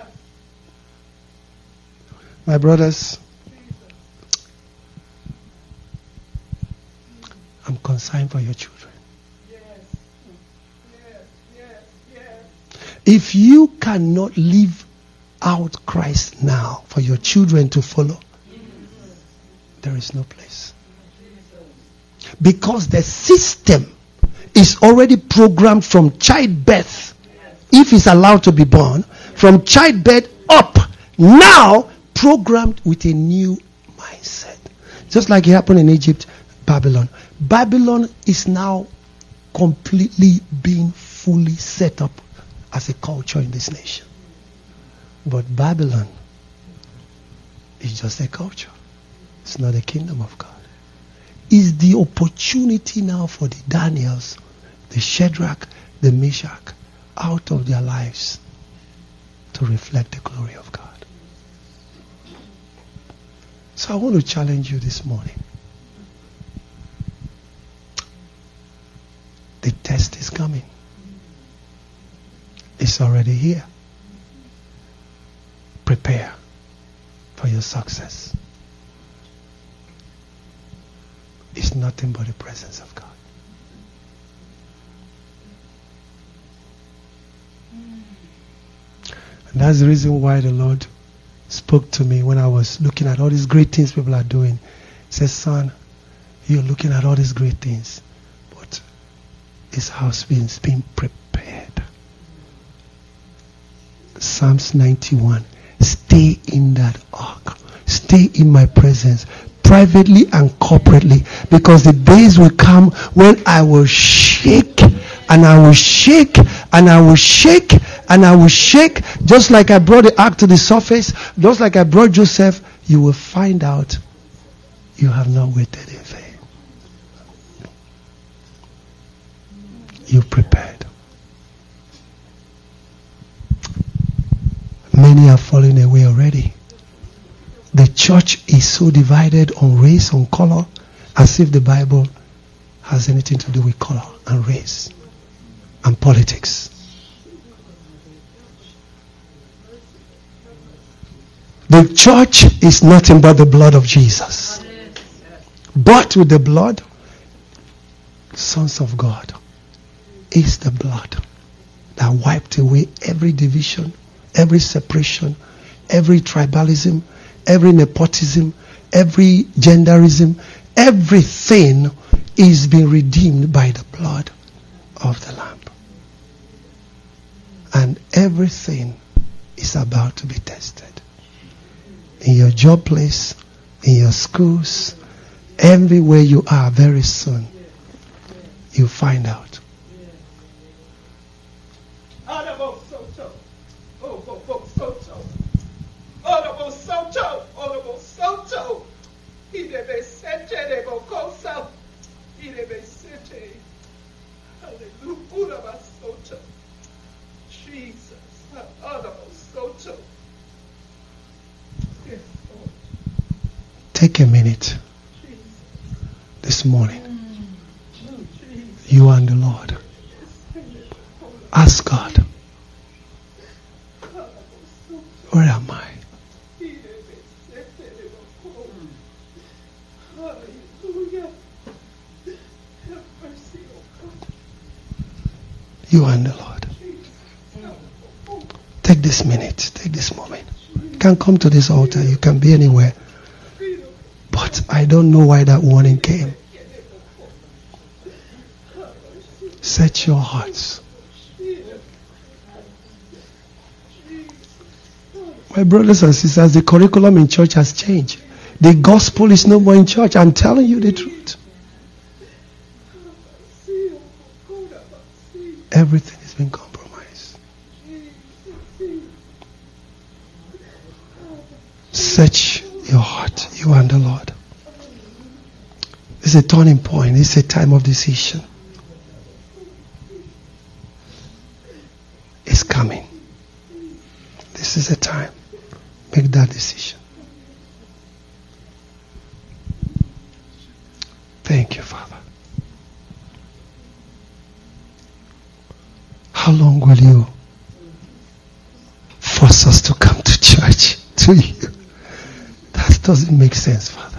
My brothers, I'm concerned for your children. Yes. Yes. Yes. Yes. If you cannot live out Christ now for your children to follow, there is no place. Because the system is already programmed from childbirth, if it's allowed to be born, from childbirth up, now programmed with a new mindset. Just like it happened in Egypt, Babylon. Babylon is now completely being fully set up as a culture in this nation. But Babylon is just a culture. It's not a kingdom of God. It's the opportunity now for the Daniels, the Shadrach, the Meshach, out of their lives to reflect the glory of God. So I want to challenge you this morning. The test is coming. It's already here. Prepare for your success. It's nothing but the presence of God. And that's the reason why the Lord spoke to me when I was looking at all these great things people are doing. He says, son, you're looking at all these great things, but this house is being prepared. Psalms ninety-one. Stay in that ark. Stay in my presence, privately and corporately, because the days will come when I will shake and I will shake and I will shake and I will shake, just like I brought the ark to the surface, just like I brought Joseph. You will find out you have not waited in vain. You prepared. Many are falling away already. The church is so divided on race, on color, as if the Bible has anything to do with color and race and politics. The church is nothing but the blood of Jesus. But with the blood, sons of God, is the blood that wiped away every division, every separation, every tribalism, every nepotism, every genderism. Everything is being redeemed by the blood of the Lamb. And everything is about to be tested. In your job place, in your schools, everywhere you are, very soon, you find out. Take a minute. this morning. You and the Lord. Ask God, where am I? You and the Lord. Take this minute, take this moment. You can come to this altar, you can be anywhere. But I don't know why that warning came. Set your hearts. My brothers and sisters, the curriculum in church has changed. The gospel is no more in church. I'm telling you the truth. Everything has been compromised. Search your heart, you and the Lord. It's a turning point. It's a time of decision. It's coming. This is a time. Make that decision. Thank you, Father. How long will you force us to come to church, to you? That doesn't make sense, Father.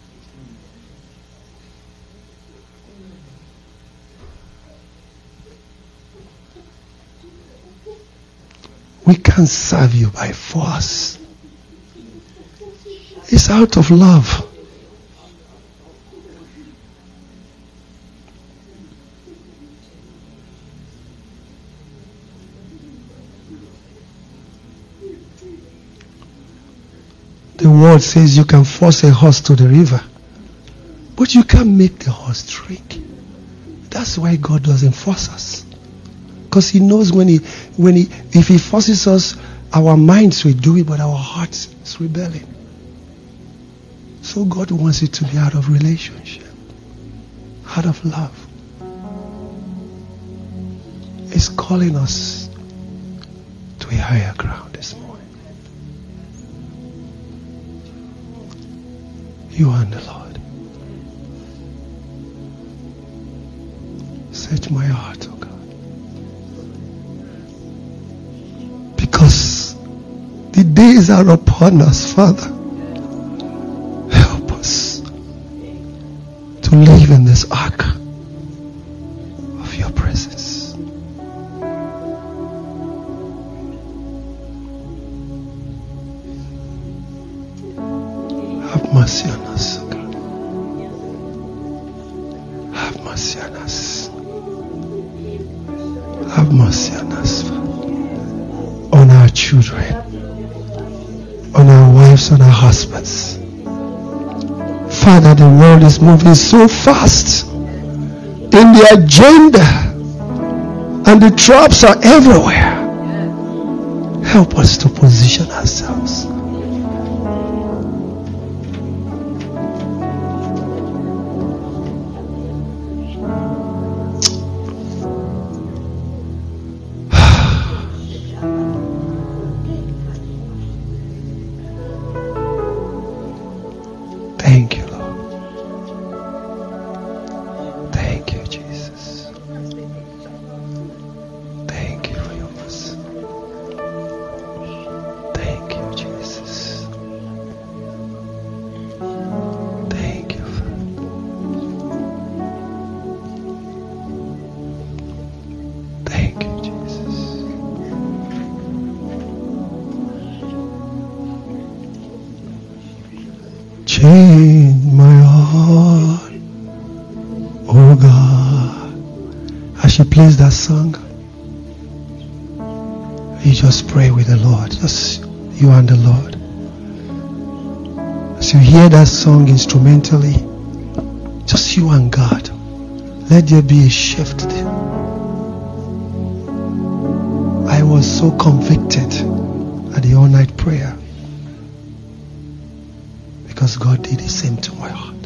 We can't serve you by force. It's out of love. The word says you can force a horse to the river, but you can't make the horse drink. That's why God doesn't force us. Because he knows when he, when he, if he forces us, our minds will do it, but our hearts is rebelling. So God wants it to be out of relationship, out of love. He's calling us to a higher ground this morning. You and the Lord. Search my heart, oh God. Because the days are upon us, Father. Help us to live in this ark of your presence. Have mercy on us, oh God. Have mercy on us. Have mercy on us, Father. On our children, on our wives, on our husbands. Father, the world is moving so fast in the agenda, and the traps are everywhere. Help us to position ourselves. Thank you, Lord. Thank you, Jesus. Thank you for your mercy. Thank you, Jesus. Thank you, Father. Thank you, Jesus. Change my heart, oh God. As she plays that song, you just pray with the Lord. Just you and the Lord. As you hear that song instrumentally, just you and God. Let there be a shift. I was so convicted at the all-night prayer. Because God did the same to my heart.